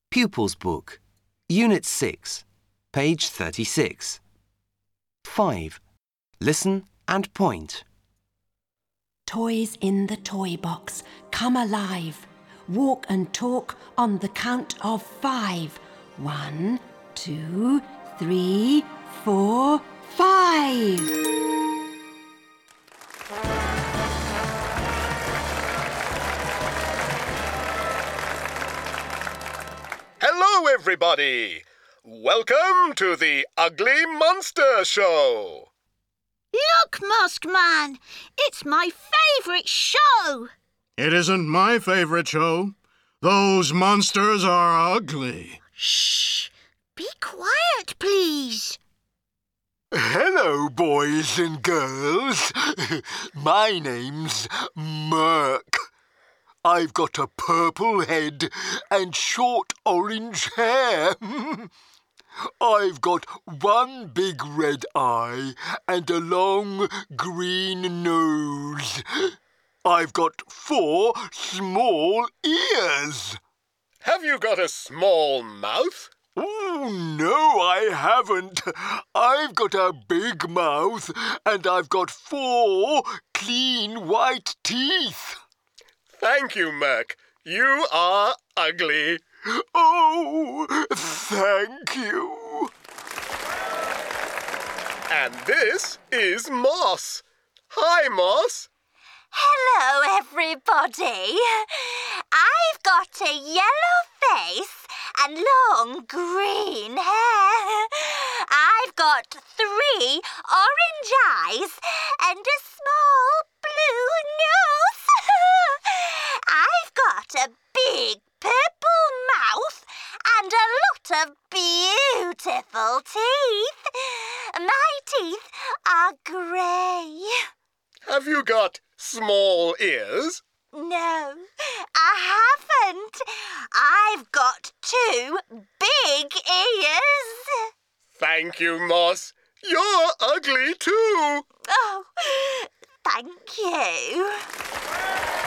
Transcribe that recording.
Pupils Book, Unit 6, page 36. 5. Listen and point. Toys in the toy box, come alive. Walk and talk on the count of 5. 1, 2, 3, 4, 5. Hello, everybody! Welcome to the Ugly Monster Show! Look, Muskman! It's my favourite show! It isn't my favourite show. Those monsters are ugly. Shh! Be quiet, please. Hello, boys and girls. My name's Merc. I've got a purple head and short orange hair. I've got one big red eye and a long green nose. I've got 4 small ears. Have you got a small mouth? Oh, no, I haven't. I've got a big mouth and I've got 4 clean white teeth. Thank you, Merc. You are ugly. Oh, thank you. And this is Moss. Hi, Moss. Hello, everybody. I've got a yellow face and long green hair. I've got 3 orange eyes and a small blue nose. I've got a big purple mouth and a lot of beautiful teeth. My teeth are grey. Have you got small ears? No, I haven't. I've got 2 big ears. Thank you, Moss. You're ugly too. Oh, thank you.